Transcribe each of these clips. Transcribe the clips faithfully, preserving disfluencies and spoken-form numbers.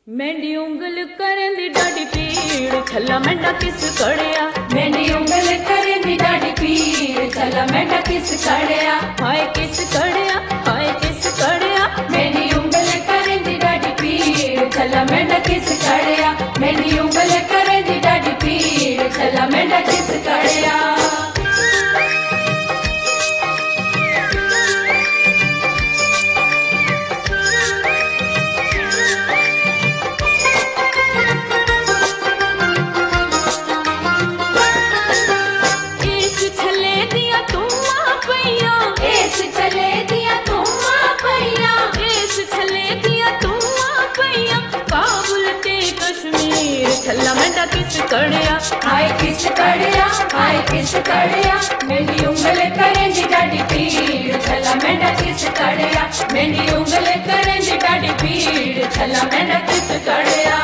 मेंढी उंगल करें दी डाडी पीड़ छला मेंढा किस कड़िया। मेंढी उंगल करें दी डाडी पीड़ छला मेंढा किस कड़िया। हाय किस कड़िया हाय किस कड़िया। मेंढी उंगल करें दी डाडी पीड़ छला मेंढा किस कड़िया। मेंढी उंगल करें दी डाडी पीड़ छला मेंढा किस कड़िया। छला मेंढा किस कड़िया हाय किस कड़िया हाय किस कड़िया। मेंढी उंगल करें दी डाडी पीड़ छला मेंढा किस कड़िया। मेंढी उंगल करें दी डाडी पीड़ छला मेंढा किस कड़िया।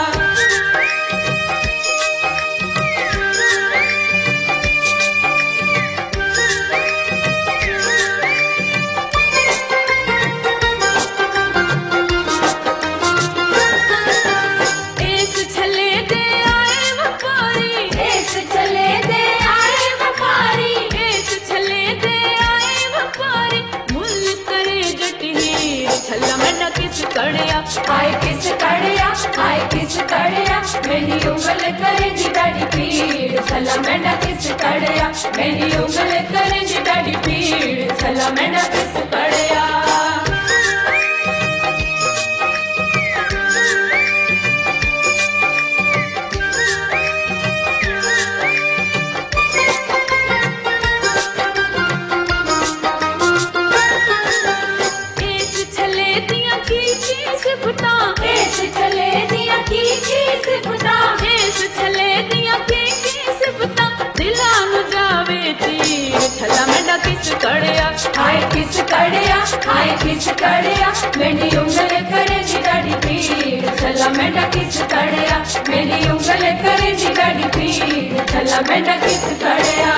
छला मेंढा किस कड़िया हाय किस कड़िया हाय किस कड़िया। मेंढी उंगल करें दी डाडी पीड़ छला मेंढा किस कड़िया। मेंढी उंगल करें दी डाडी पीड़ छला मेंढा किस कड़िया। छला मेंढा किस कड़िया हाय किस कड़िया हाय किस कड़िया। मेंढी उंगल करें दी डाडी पीड़ छला मेंढा किस कड़िया। मेंढी उंगल करें दी डाडी पीड़ छला मेंढा किस कड़िया।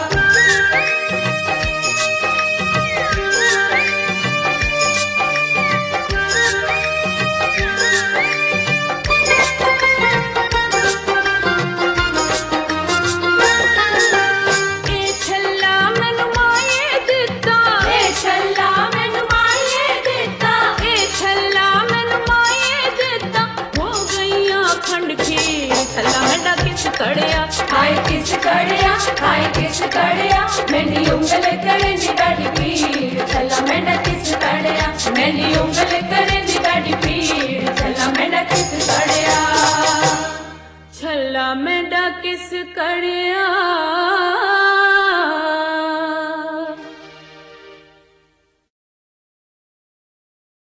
छला मेंढा किस कड़िया हाय किस कड़िया हाय किस कड़िया। मेंढी उंगल करें दी डाडी पीड़ छला मेंढा किस कड़िया। मेंढी उंगल करें दी डाडी पीड़ छला मेंढा किस कड़िया। छला मेंढा किस कड़िया।